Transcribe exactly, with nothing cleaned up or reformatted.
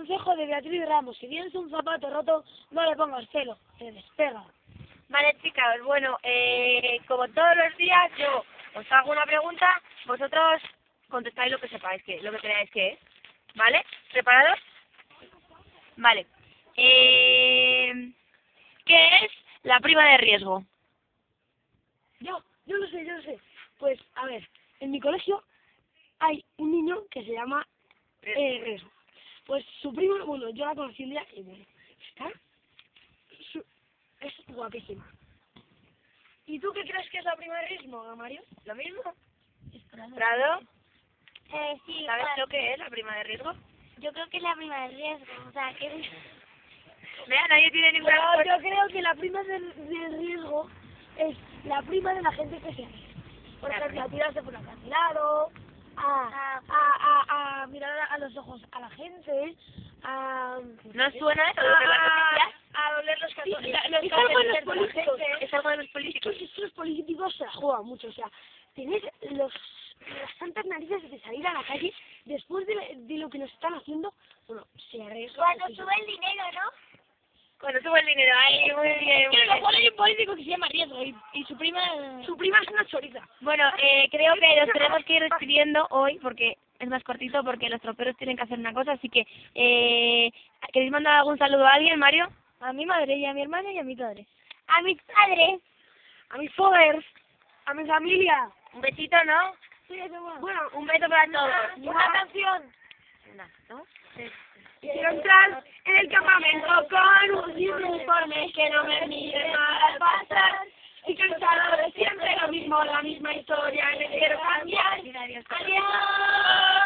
consejo de Beatriz Ramos: si tienes un zapato roto, no le pongas celo, te despega. Vale, chicas, bueno, eh, como todos los días, yo os hago una pregunta, vosotros contestáis lo que sepáis, que lo que creáis que es, ¿vale? ¿Preparados? Vale. Eh, ¿Qué es la prima de riesgo? Yo, yo lo sé, yo lo sé. Pues, a ver, en mi colegio hay un niño que se llama eh, Riesgo. Pues su prima, bueno, yo la conocí un día y bueno, está, su, es guapísima. ¿Y tú qué crees que es la prima de Riesgo, Mario? ¿Lo mismo? Esperando. ¿Prado? Eh, sí, ¿Sabes claro. lo que es la prima de riesgo? Yo creo que es la prima de riesgo, o sea, que es... Vea, nadie tiene ninguna Pero respuesta. yo creo que la prima de, de riesgo es la prima de la gente que se ríe. Por ejemplo, a tirarse por el acantilado, a, a, a, a mirar a los ojos a la gente, a... ¿No os suena eso de a, ver las noticias? a oler los Sí, calzones. los Es algo de los calzones de la políticos. gente. Es algo de los Es políticos. que estos políticos se la juegan mucho, o sea, tener los, las santas narices de salir a la calle después de, de lo que nos están haciendo, bueno, se arriesga. Cuando muchísimo. sube el dinero, ¿no? Cuando sube el dinero, ahí, muy bien, muy Que bien. luego hay un político que se llama Riesgo y, y su prima su prima es una choriza. Bueno, eh, creo que nos tenemos que ir despidiendo hoy porque es más cortito, porque los troperos tienen que hacer una cosa, así que eh, ¿queréis mandar algún saludo a alguien, Mario? A mi madre y a mi hermana y a mi padre. A mis padres. A mis followers, a mi familia. Un besito, ¿no? Sí, eso va. Bueno, un beso para todos. Una canción. ¿No? Quiero entrar en el campamento con un uniforme que no me mire mal al pasar. Y cansado de siempre lo mismo, la misma historia, me quiero cambiar. Adiós. Adiós.